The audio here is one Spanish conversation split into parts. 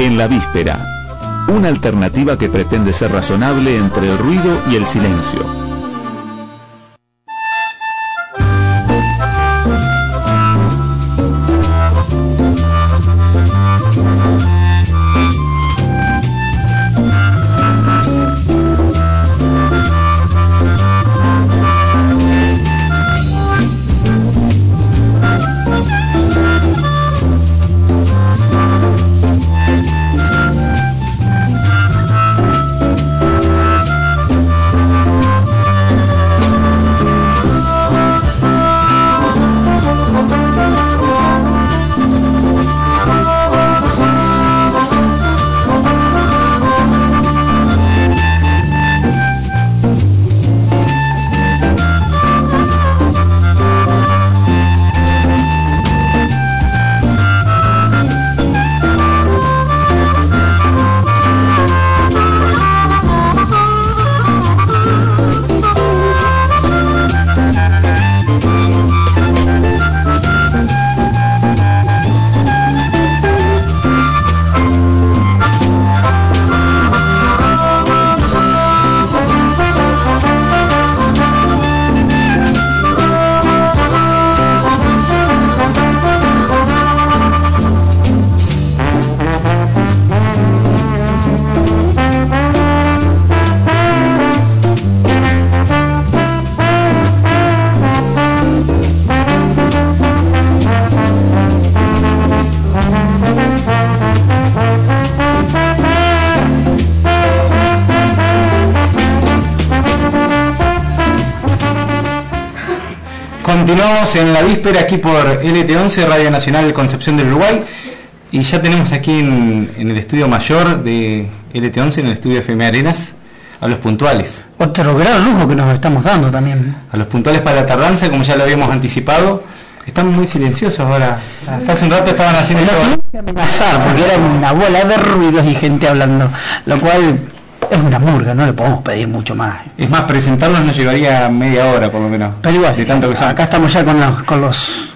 En la víspera, una alternativa que pretende ser razonable entre el ruido y el silencio. Continuamos en la víspera aquí por LT11, Radio Nacional de Concepción del Uruguay, y ya tenemos aquí en el estudio mayor de LT11, en el estudio FM Arenas, a los puntuales. Otro gran lujo que nos estamos dando también. A los puntuales para la tardanza, como ya lo habíamos anticipado. Están muy silenciosos ahora. Hasta hace un rato estaban haciendo esto. Tuve que amenazar porque era una bola de ruidos y gente hablando, lo cual es una murga, no le podemos pedir mucho más. Es más, presentarlos nos llevaría media hora por lo menos. Pero igual, de tanto que son. Acá estamos ya con los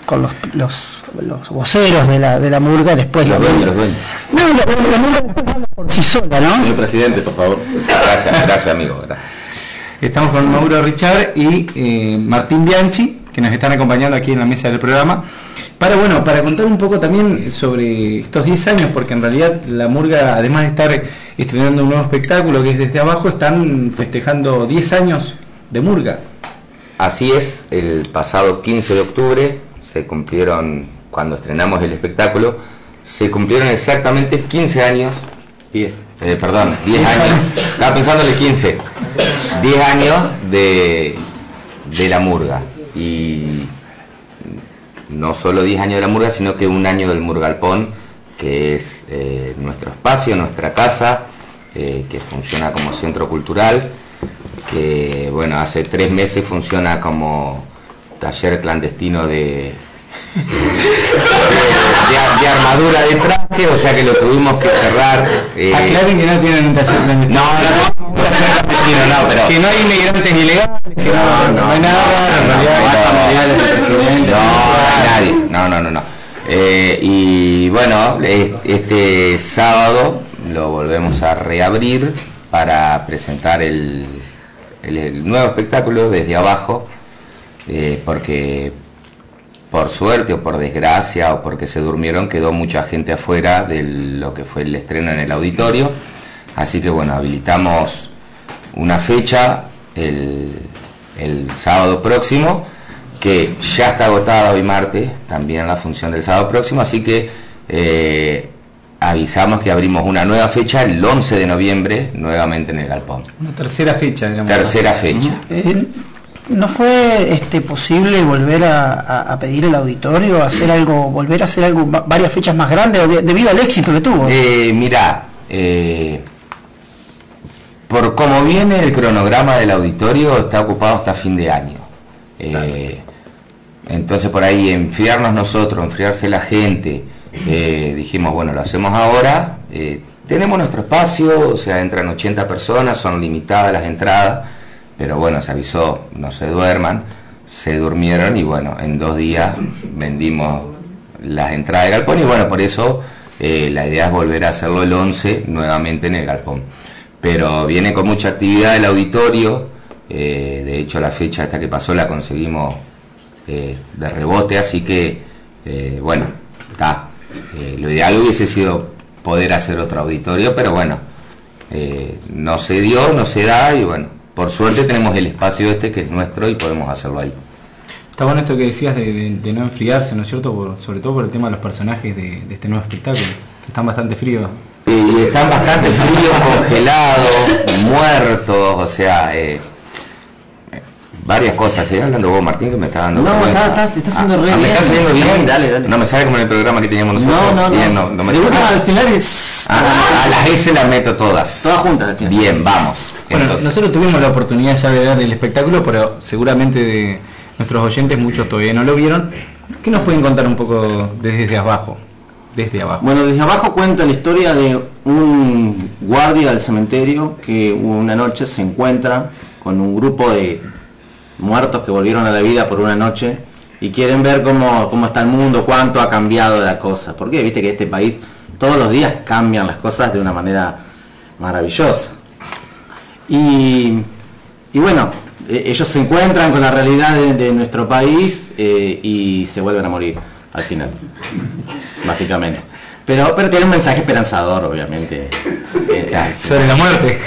voceros de la murga, después los dueños. No, la murga después habla por sí sola, ¿no? Señor presidente, por favor. Gracias amigo, gracias. Estamos con Mauro Richard y Martín Bianchi, que nos están acompañando aquí en la mesa del programa, para contar un poco también sobre estos 10 años, porque en realidad la murga, además de estar estrenando un nuevo espectáculo que es Desde Abajo, están festejando 10 años de murga. Así es, el pasado 15 de octubre se cumplieron, cuando estrenamos el espectáculo, se cumplieron exactamente 15 años, 10 años, estaba pensándole 15, 10 años de la murga, y no solo 10 años de la murga, sino que un año del Murgalpón, que es nuestro espacio, nuestra casa, que funciona como centro cultural, que bueno, hace 3 meses funciona como taller clandestino de armadura de traje, o sea que lo tuvimos que cerrar. Aclaren que no tienen un taller clandestino. No, pero que no hay inmigrantes ilegales, que no hay nada, no. Y bueno, este sábado lo volvemos a reabrir para presentar el nuevo espectáculo Desde Abajo, porque por suerte o por desgracia o porque se durmieron quedó mucha gente afuera de lo que fue el estreno en el auditorio, así que bueno, habilitamos una fecha el sábado próximo, que ya está agotada hoy martes, también la función del sábado próximo, así que avisamos que abrimos una nueva fecha el 11 de noviembre, nuevamente en el Galpón. Una tercera fecha, digamos. Tercera fecha. ¿No fue posible volver a pedir el auditorio, volver a hacer algo, varias fechas más grandes, debido al éxito que tuvo? Mirá, por cómo viene el cronograma del auditorio, está ocupado hasta fin de año. Entonces por ahí enfriarnos nosotros, enfriarse la gente, dijimos, bueno, lo hacemos ahora, tenemos nuestro espacio, o sea, entran 80 personas, son limitadas las entradas, pero bueno, se avisó, no se duerman, se durmieron y bueno, en 2 días vendimos las entradas de Galpón y bueno, por eso La idea es volver a hacerlo el 11 nuevamente en el Galpón. Pero viene con mucha actividad el auditorio. De hecho, la fecha esta que pasó la conseguimos de rebote, así que bueno, está. Lo ideal hubiese sido poder hacer otro auditorio, pero bueno, no se dio, no se da, y bueno, por suerte tenemos el espacio este que es nuestro y podemos hacerlo ahí. Está bueno esto que decías de no enfriarse, ¿no es cierto? Sobre todo por el tema de los personajes de este nuevo espectáculo, que están bastante fríos. Y están bastante fríos, congelados, muertos, o sea, varias cosas. ¿Seguís hablando vos, Martín, que me está dando? No, te está haciendo re bien. ¿Me está saliendo bien? Sí, dale. No me sale como en el programa que teníamos nosotros. No. Bien, no me al final es... a las S las meto todas. Todas juntas. Bien, vamos. Bueno, Entonces, nosotros tuvimos la oportunidad ya de ver el espectáculo, pero seguramente de nuestros oyentes muchos todavía no lo vieron. ¿Qué nos pueden contar un poco desde abajo? Bueno, desde abajo cuenta la historia de un guardia del cementerio que una noche se encuentra con un grupo de muertos que volvieron a la vida por una noche y quieren ver cómo está el mundo, cuánto ha cambiado la cosa. Porque viste que este país todos los días cambian las cosas de una manera maravillosa. Y bueno, ellos se encuentran con la realidad de nuestro país y se vuelven a morir al final, básicamente. Pero tiene un mensaje esperanzador, obviamente. Sobre la muerte.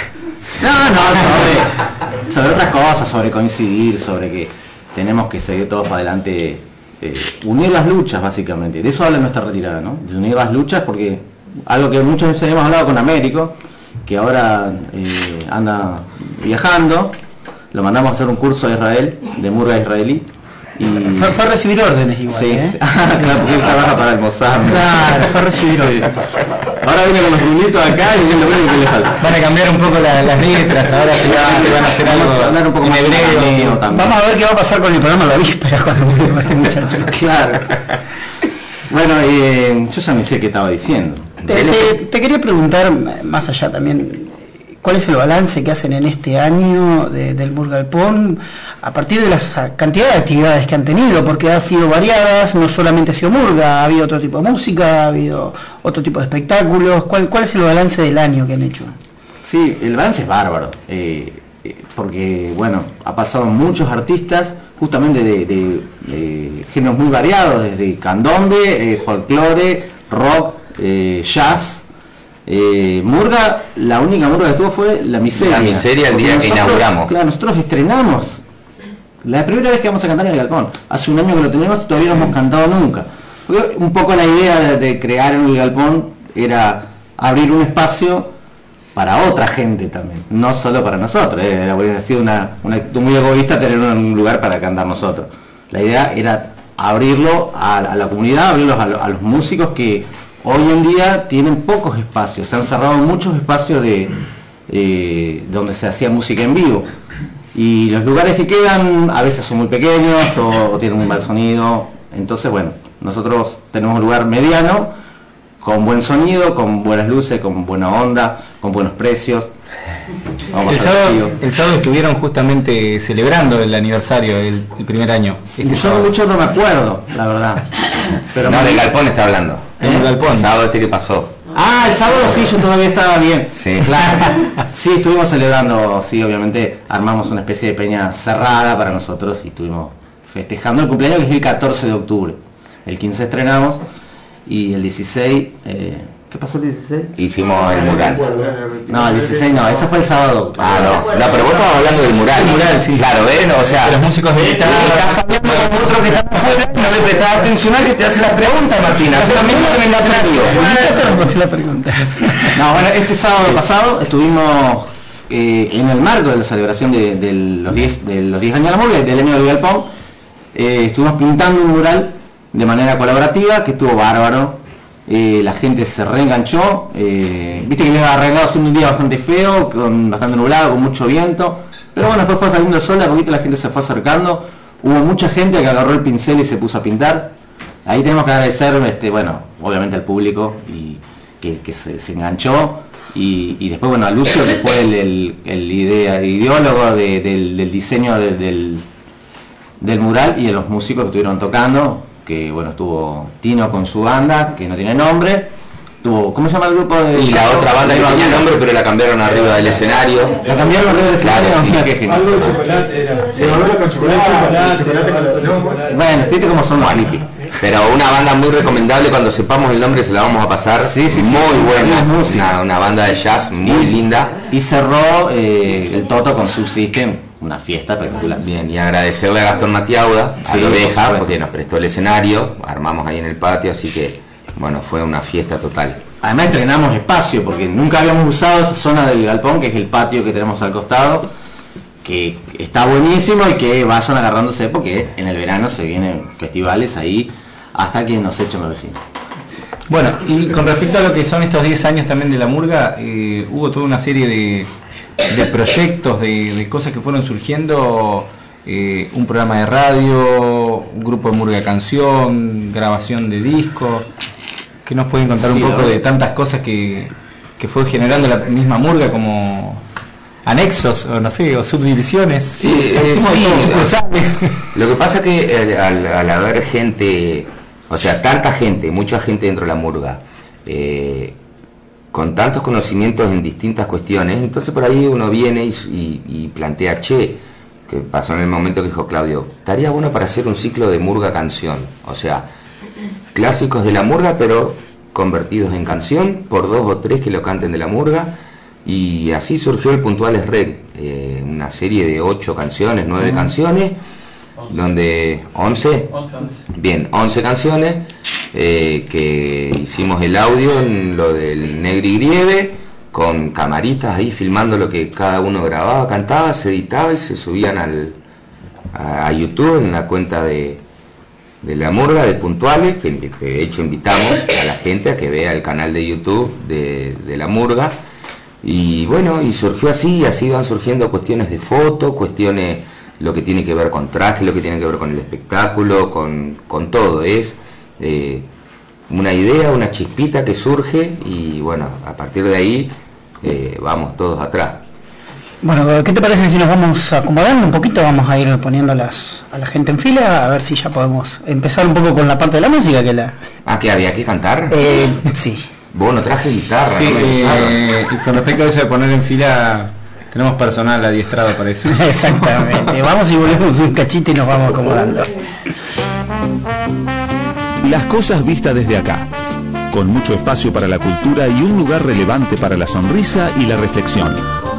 No, sobre otras cosas, sobre coincidir, sobre que tenemos que seguir todos para adelante, unir las luchas, básicamente. De eso habla nuestra retirada, ¿no? De unir las luchas, porque algo que muchas veces hemos hablado con Américo, que ahora anda viajando, lo mandamos a hacer un curso a Israel, de murga israelí. Y fue a recibir órdenes igual. Sí, claro, porque él trabaja para el Mossad. Claro, fue a recibir órdenes. Ahora viene con los rulitos acá y es lo único que le falta. Van a cambiar un poco las letras, ahora seguramente van a hacer algo hablar un poco más en hebreo. Vamos a ver qué va a pasar con el programa La Víspera cuando vuelva este muchacho. Claro. Bueno, yo ya me sé qué estaba diciendo. Te quería preguntar, más allá también, ¿cuál es el balance que hacen en este año del Murgalpón a partir de la cantidad de actividades que han tenido? Porque han sido variadas, no solamente ha sido murga, ha habido otro tipo de música, ha habido otro tipo de espectáculos. ¿Cuál es el balance del año que han hecho? Sí, el balance es bárbaro, porque bueno, ha pasado muchos artistas justamente de géneros muy variados, desde candombe, folclore, rock, jazz. Murga, la única murga que tuvo fue La Miseria. La Miseria el día que inauguramos. Claro, nosotros estrenamos la primera vez que vamos a cantar en el Galpón. Hace un año que lo tenemos y todavía no hemos cantado nunca. Porque un poco la idea de crear en el Galpón era abrir un espacio para otra gente también, no solo para nosotros. Habría sido una actitud muy egoísta tener un lugar para cantar nosotros. La idea era abrirlo a la comunidad, abrirlo a los músicos que hoy en día tienen pocos espacios. Se han cerrado muchos espacios donde se hacía música en vivo. Y los lugares que quedan a veces son muy pequeños o tienen un mal sonido. Entonces, bueno, nosotros tenemos un lugar mediano, con buen sonido, con buenas luces, con buena onda, con buenos precios. El sábado estuvieron justamente celebrando el aniversario, el primer año. Yo no me acuerdo, la verdad. Pero no, del Galpón está hablando. El Galpón. El sábado que pasó. El sábado sí, yo todavía estaba bien. Sí. Claro. Sí, estuvimos celebrando, sí, obviamente armamos una especie de peña cerrada para nosotros y estuvimos festejando el cumpleaños, que es el 14 de octubre. El 15 estrenamos y el 16... ¿qué pasó el 16? Hicimos el mural. No, el 16 no, ese fue el sábado. No, pero vos estabas hablando del mural. El mural, sí. Claro, ¿ven? O sea, los músicos de estás cambiando con otro que está afuera, no le prestás atención al que te hace las preguntas, Martín. Hace lo mismo que en el escenario. No, bueno, este sábado pasado estuvimos en el marco de la celebración de los 10 años de la murga, del año del Galpón. Estuvimos pintando un mural de manera colaborativa que estuvo bárbaro. La gente se reenganchó, viste que me iba arreglado siendo un día bastante feo, bastante nublado, con mucho viento, pero bueno, después fue saliendo el sol, de a poquito la gente se fue acercando, hubo mucha gente que agarró el pincel y se puso a pintar. Ahí tenemos que agradecer, bueno, obviamente al público y que se enganchó, y después, bueno, a Lucio, que fue el ideólogo del diseño del mural, y a los músicos que estuvieron tocando, que bueno, estuvo Tino con su banda, que no tiene nombre, ¿Cómo se llama el grupo de...? Y la otra banda que tenía nombre, pero la cambiaron arriba del escenario. ¿La cambiaron arriba del escenario? Claro, sí. Mira qué genial. Algo de chocolate era. Se volvió con chocolate. Bueno, viste cómo son los hippies. Pero una banda muy recomendable, cuando sepamos el nombre se la vamos a pasar. Sí, muy buena, música. una banda de jazz muy linda. Y cerró el Toto con Subsystem, una fiesta espectacular. Bien, y agradecerle a Gastón Matiauda, a Sí, la por Oveja, supuesto. porque nos prestó el escenario, armamos ahí en el patio, así que bueno, fue una fiesta total. Además estrenamos espacio, porque nunca habíamos usado esa zona del galpón, que es el patio que tenemos al costado, que está buenísimo y que vayan agarrándose, porque en el verano se vienen festivales ahí hasta que nos echen los vecinos. Bueno, y con respecto a lo que son estos 10 años también de la murga, hubo toda una serie de proyectos, de cosas que fueron surgiendo, un programa de radio, un grupo de murga canción, grabación de discos. ¿Qué nos pueden contar un poco de tantas cosas que fue generando la misma murga, como anexos, o no sé, o subdivisiones? Sí, sucursales. Lo que pasa que al haber gente, o sea, tanta gente, mucha gente dentro de la murga, con tantos conocimientos en distintas cuestiones, entonces por ahí uno viene y plantea, que pasó en el momento que dijo Claudio, estaría bueno para hacer un ciclo de murga canción, o sea, clásicos de la murga pero convertidos en canción por 2 o 3 que lo canten de la murga, y así surgió el Puntuales Rec, una serie de 8 canciones, 9 canciones, donde 11, bien, 11 canciones, que hicimos el audio en lo del Negri Grieve, con camaritas ahí filmando lo que cada uno grababa, cantaba, se editaba y se subían a YouTube en la cuenta de la murga de Puntuales, que de hecho invitamos a la gente a que vea el canal de YouTube de la murga. Y bueno, y surgió así van surgiendo cuestiones de foto, cuestiones, lo que tiene que ver con traje, lo que tiene que ver con el espectáculo, con todo. Es una idea, una chispita que surge y bueno, a partir de ahí vamos todos atrás. Bueno, ¿qué te parece si nos vamos acomodando un poquito? Vamos a ir poniendo a la gente en fila, a ver si ya podemos empezar un poco con la parte de la música que la... Ah, ¿que había que cantar? Sí. Bueno, traje guitarra, Sí, no me avisaron. y con respecto a eso de poner en fila, tenemos personal adiestrado para eso. Exactamente. Vamos y volvemos un cachito y nos vamos acomodando. Las cosas vistas desde acá, con mucho espacio para la cultura y un lugar relevante para la sonrisa y la reflexión.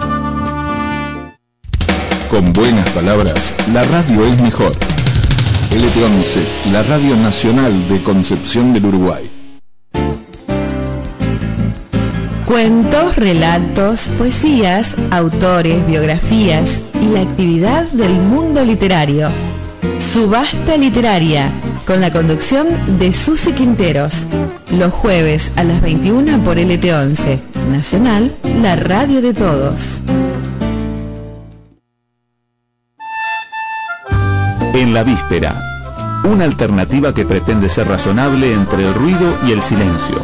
Con buenas palabras, la radio es mejor. LT11, la radio nacional de Concepción del Uruguay. Cuentos, relatos, poesías, autores, biografías y la actividad del mundo literario. Subasta literaria, con la conducción de Susi Quinteros. Los jueves a las 21 por LT11, Nacional, la radio de todos. En la víspera, una alternativa que pretende ser razonable entre el ruido y el silencio.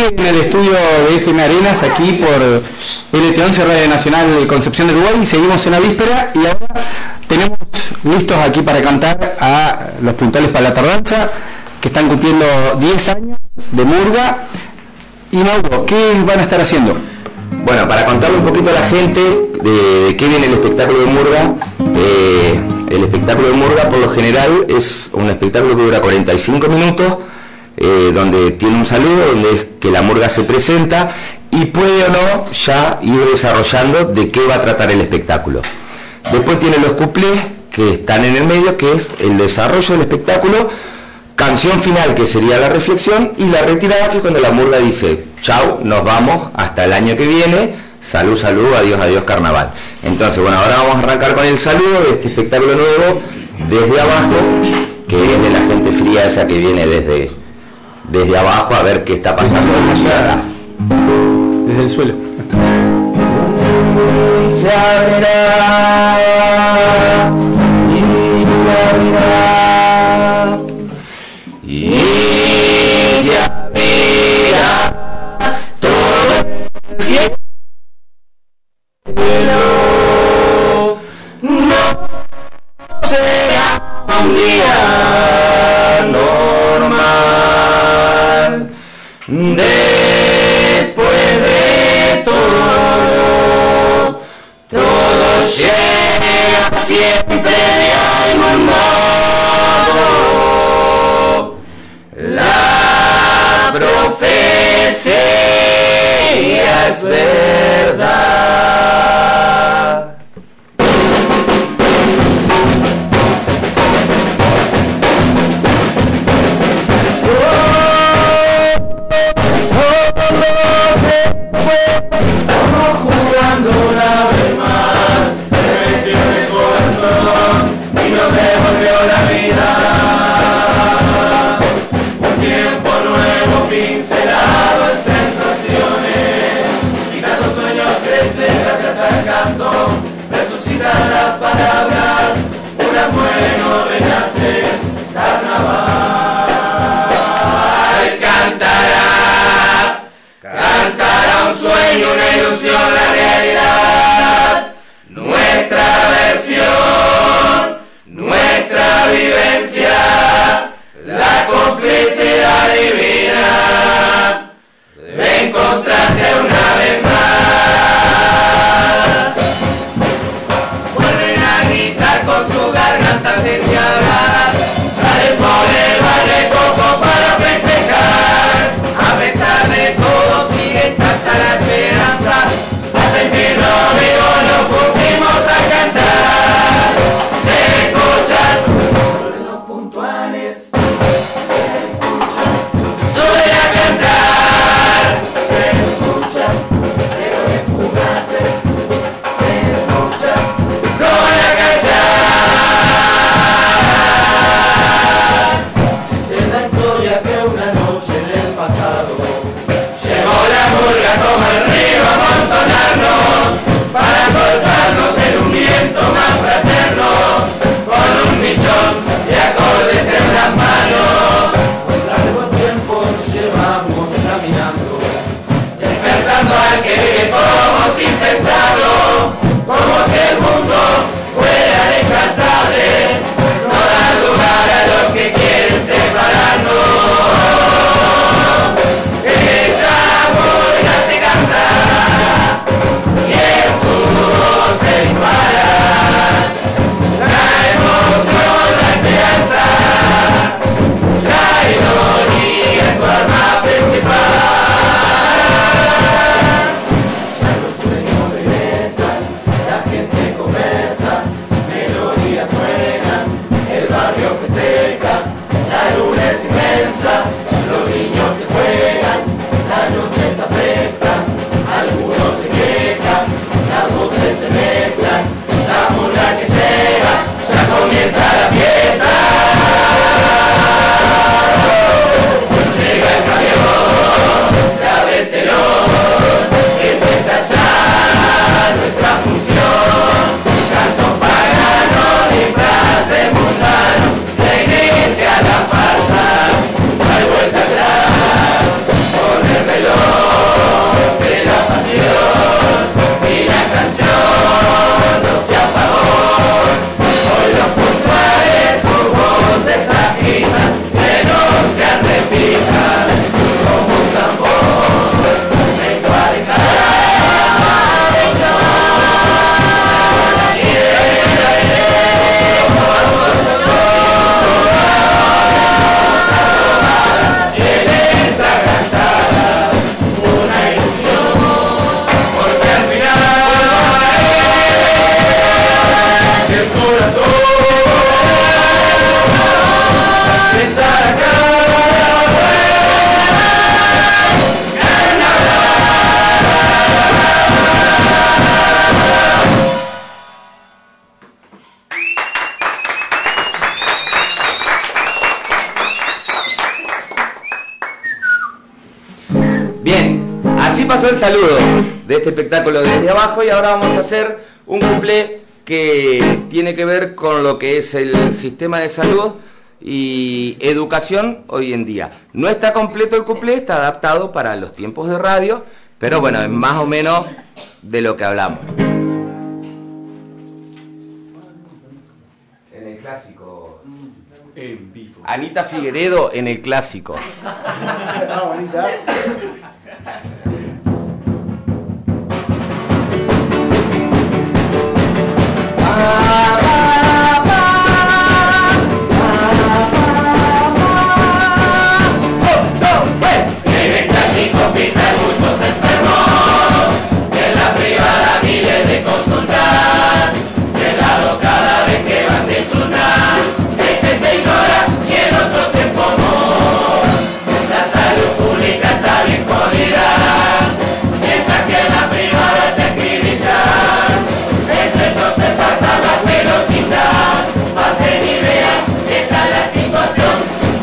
en el estudio de FM Arenas, aquí por LT11 Radio Nacional de Concepción del Uruguay, y seguimos en la víspera, y ahora tenemos listos aquí para cantar a los Puntales para la Tardanza, que están cumpliendo 10 años de murga. Y Mauro, ¿qué van a estar haciendo? Bueno, para contarle un poquito a la gente de qué viene el espectáculo de murga, el espectáculo de murga por lo general es un espectáculo que dura 45 minutos, donde tiene un saludo, donde es que la murga se presenta y puede o no ya ir desarrollando de qué va a tratar el espectáculo. Después tiene los cuplés que están en el medio, que es el desarrollo del espectáculo, canción final que sería la reflexión, y la retirada, que es cuando la murga dice chau, nos vamos hasta el año que viene, salud, salud, adiós, adiós, carnaval. Entonces, bueno, ahora vamos a arrancar con el saludo de este espectáculo nuevo desde abajo, que es de la gente fría esa que viene desde abajo a ver qué está pasando en la ciudad. Desde el suelo. Se abrirá, y se abrirá, y se abrirá todo el cielo. No será un día normal. Después de todo, todo llega siempre de algún modo. La profecía es verdad. Estamos jugando una vez más, se metió en el corazón y nos devolvió la vida. Un tiempo nuevo pincelado en sensaciones, y tantos sueños crecen gracias al canto, resucitan las palabras, un bueno renace, carnaval. Cantará un sueño, una ilusión, la realidad, nuestra versión, nuestra vivencia, la complicidad divina de encontrarte una vez más. Vuelven a gritar con sus gargantas endiabladas, salen por el barrecoco para festejar. A pesar de todo sigue intacta la esperanza, hace que no vivo nos pusimos a cantar. Se escuchan los puntuales, se escuchan Bien, así pasó el saludo de este espectáculo desde abajo y ahora vamos a hacer un cuplé que tiene que ver con lo que es el sistema de salud y educación hoy en día. No está completo el cuplé, está adaptado para los tiempos de radio, pero bueno, es más o menos de lo que hablamos. En el clásico. En vivo. Anita Figueredo en el clásico. Bonita. En el clásico hospital muchos enfermos, en la privada miles de consultas, de lado cada vez que van de sonar, este te ignora y en otro te pongo. La salud pública está bien jodida, mientras que en la privada te activizan, entre ellos se pasan las pelotitas, pasen y vean, esta es la situación.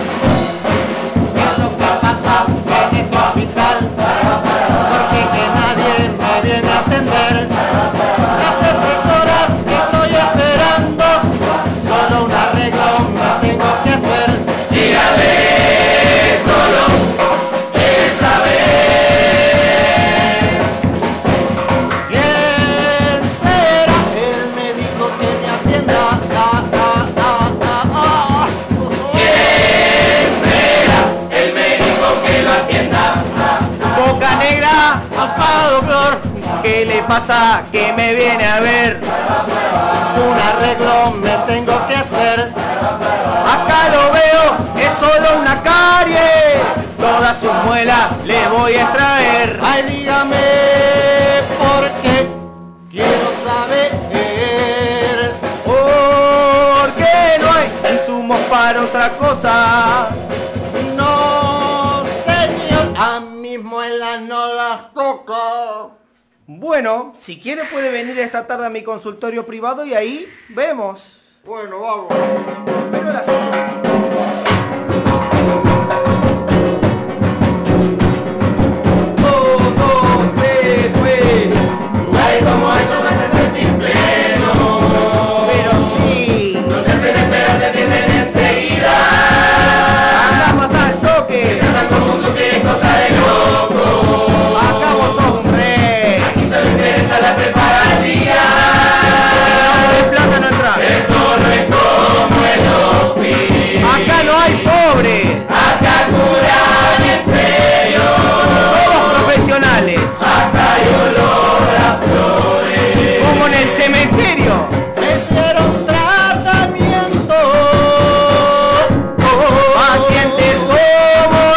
En este hospital, porque que nadie me viene a atender. Hace 3 horas que estoy esperando, solo un arreglo me tengo que hacer. Dígale, solo quiere saber quién será el médico que me atienda. ¿Quién será el médico que lo atienda? Boca negra, papá doctor, ¿qué le pasa que me viene a ver? Un arreglo me tengo que hacer. Acá lo veo, es solo una carie, todas sus muelas le voy a extraer. Ay, dígame por qué, quiero saber. ¿Por qué no hay insumos para otra cosa? No, señor, a mis muelas no las toco. Bueno, si quiere puede venir esta tarde a mi consultorio privado y ahí vemos. Bueno, vamos. Pero ahora sí. Ay, como me hace sentir pleno. Pero sí. No te hacen esperar, te atienden enseguida. Anda más al toque. Tratan todo el mundo que es cosa de loco. Acá vos sos un rey. Aquí solo interesa la preparatía. El plata no entra. Esto no es como el hospital. Acá no hay pobre. Acá curan en serio. Todos profesionales. Acá hay olor a flores. Como en el cementerio. Me hicieron tratamiento. Pacientes como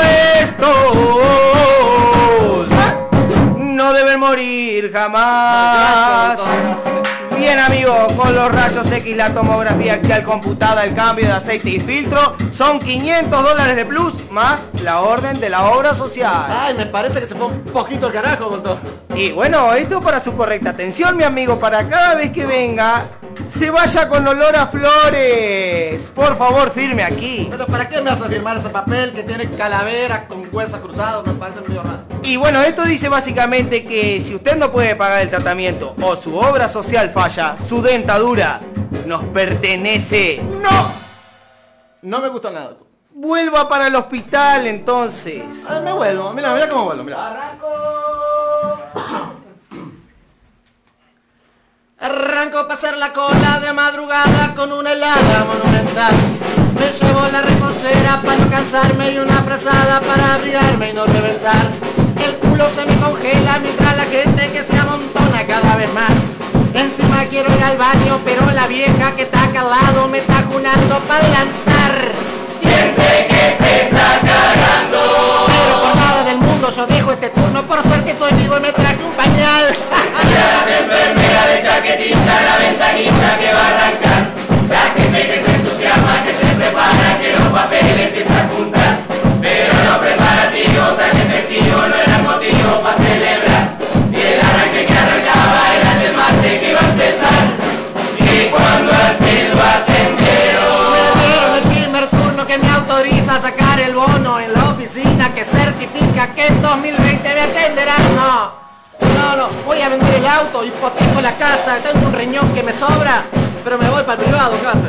estos no deben morir jamás. Bien amigos, con los rayos X, la tomografía axial computada, el cambio de aceite y filtro, son $500 de plus, más la orden de la obra social. Ay, me parece que se fue un poquito el carajo con todo. Y bueno, esto para su correcta atención, mi amigo, para cada vez que venga, se vaya con olor a flores. Por favor, firme aquí. Pero ¿para qué me hace firmar ese papel que tiene calaveras con huesos cruzados? Me parece medio raro. Y bueno, esto dice básicamente que si usted no puede pagar el tratamiento o su obra social falla, su dentadura nos pertenece. ¡No! No me gusta nada. Vuelva para el hospital entonces. Ay, me vuelvo. Mira, mira cómo vuelvo. Mira. Arranco. Arranco para hacer la cola de madrugada con una helada monumental. Me llevo la reposera para no cansarme y una frazada para abrigarme y no reventar. El culo se me congela mientras la gente que se amontona cada vez más. Encima quiero ir al baño, pero la vieja que está acá al lado me está junando para adelantar. Siente que se está cagando. Pero por nada del mundo yo dejo este turno, por suerte soy vivo y me traje un pañal. Y a las enfermeras de chaquetilla la ventanilla que va a arrancar. La gente que se entusiasma, que se prepara, que los papeles empiezan a juntar. Pero los preparativos tan efectivos no eran motivo para celebrar. Y el arranque que arrancaba era el desmate que iba a empezar. Y cuando al fin lo atendieron, me dieron el primer turno que me autoriza a sacar el bono en la oficina. certifica que en 2020 me atenderán. No, voy a vender el auto, hipoteco la casa, tengo un riñón que me sobra, pero me voy para el privado, ¿qué va a hacer?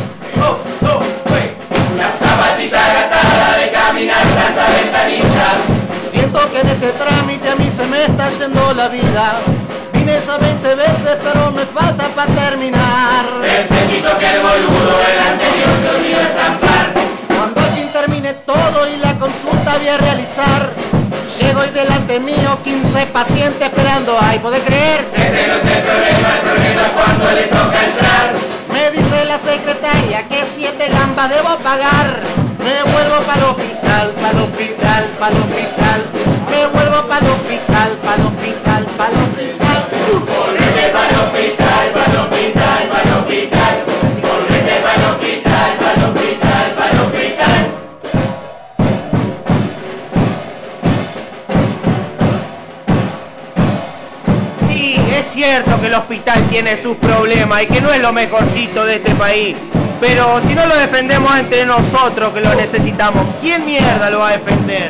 La zapatilla gastada de caminar tanta ventanilla. Siento que en este trámite a mí se me está yendo la vida. Vine esas 20 veces, pero me falta para terminar. El sellito que el boludo el anterior se olvidó estampar. Cuando al fin termine todo y la consulta voy a realizar, llego y delante mío 15 pacientes esperando. Ay, ¿podés creer? Ese no es el problema es cuando le toca entrar. Me dice la secretaria que 7 gambas debo pagar. Me vuelvo para el hospital, para el hospital, para el hospital. Me vuelvo para el hospital, para el hospital, para el hospital. Volvete para el hospital, para el hospital, para el hospital. Volvete para el hospital, para el hospital, para el hospital. Sí, es cierto que el hospital tiene sus problemas y que no es lo mejorcito de este país. Pero si no lo defendemos entre nosotros que lo necesitamos, ¿quién mierda lo va a defender?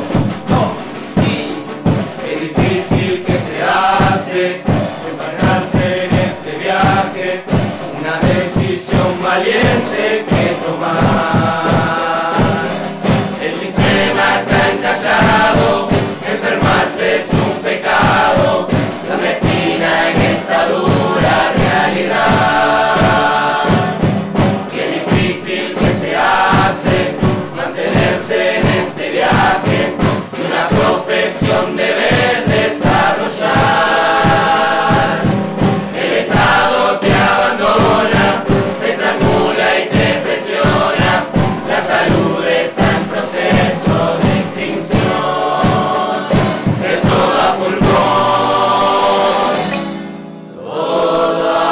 Es difícil que se hace embarcarse en este viaje, una decisión valiente que tomar. El sistema está encallado, enfermarse es un pecado, la mezquina en esta dura realidad. Qué difícil que se hace mantenerse en este viaje, si una profesión debes desarrollar. El Estado te abandona, te estrangula y te presiona, la salud está en proceso de extinción. Es todo a pulmón, todo a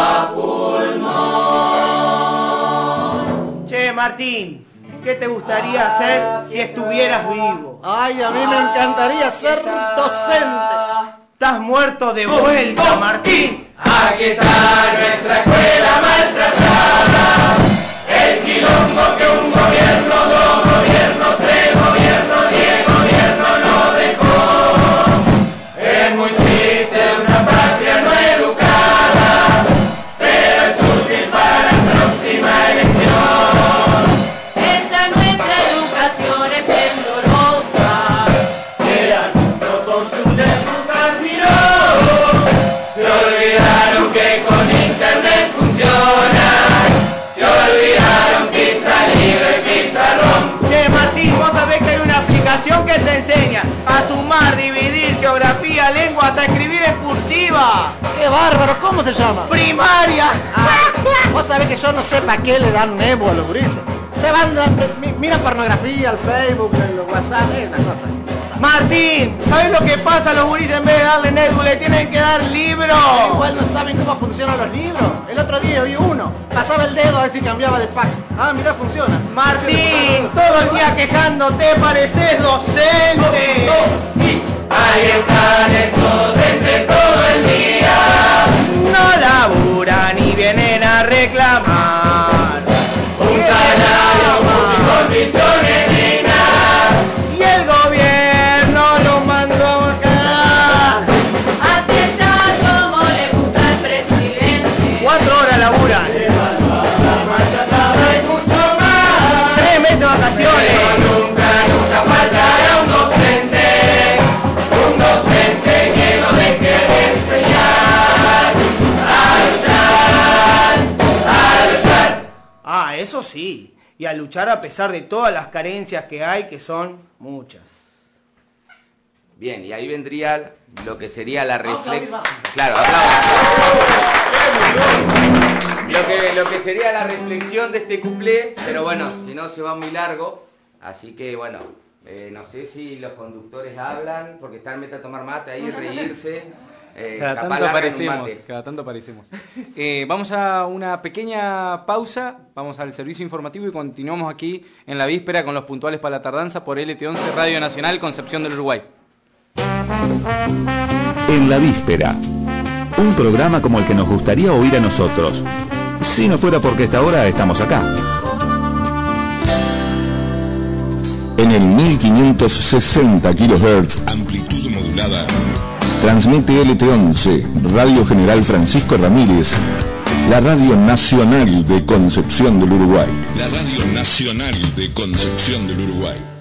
pulmón. Che, Martín, ¿qué te gustaría hacer si estuvieras vivo? Ay, a mí me encantaría ser docente. Estás muerto de vuelta, Martín. Aquí está nuestra escuela maltratada, el quilombo que un gobierno, 2 gobiernos, 3 gobiernos, 10 gobiernos no dejó. Es muy triste una patria no educada, pero es útil para la próxima elección. Esta nuestra educación esplendorosa, Que alumno con su lejos admiró. Se olvidaron que con internet funciona, se olvidaron pizza libre, pizarrón. Che, Martín, vos sabés que hay una aplicación que te enseña a sumar, dividir, geografía, lengua, hasta escribir en cursiva. ¡Qué bárbaro! ¿Cómo se llama? ¡Primaria! Vos sabés que yo no sé para qué le dan nebo a los gurises. Se van, miran pornografía, el Facebook, el WhatsApp, una cosa. Martín, ¿sabés lo que pasa a los gurises? En vez de darle nédula, le tienen que dar libros. Igual no saben cómo funcionan los libros. El otro día vi uno. Pasaba el dedo a ver si cambiaba de página. Ah, mirá, funciona. Martín, todo el día quejándote, pareces docente. Ahí están esos docentes todo el día. No laburan y vienen a reclamar Un salario justo y condiciones dignas. y el gobierno lo mandó acá. así está como le gusta al presidente. 4 horas laburan, Hay mucho más. 3 meses de vacaciones. Pero nunca faltará un docente lleno de querer enseñar. A luchar. Ah, eso sí, y a luchar a pesar de todas las carencias que hay, que son muchas. Bien, y ahí vendría lo que sería la reflexión. aplaudir Claro, lo que sería la reflexión de este cuplé, pero bueno, si no se va muy largo, así que bueno, no sé si los conductores hablan, porque están meta a tomar mate ahí, reírse. Cada capaz tanto largan un aparecemos, mate. cada tanto aparecemos. Vamos a una pequeña pausa, vamos al servicio informativo y continuamos aquí en la víspera con los puntuales para la tardanza por LT11 Radio Nacional Concepción del Uruguay. En la víspera, un programa como el que nos gustaría oír a nosotros, si no fuera porque a esta hora estamos acá. En el 1560 kHz, amplitud modulada, transmite LT11, Radio General Francisco Ramírez, la Radio Nacional de Concepción del Uruguay. La Radio Nacional de Concepción del Uruguay.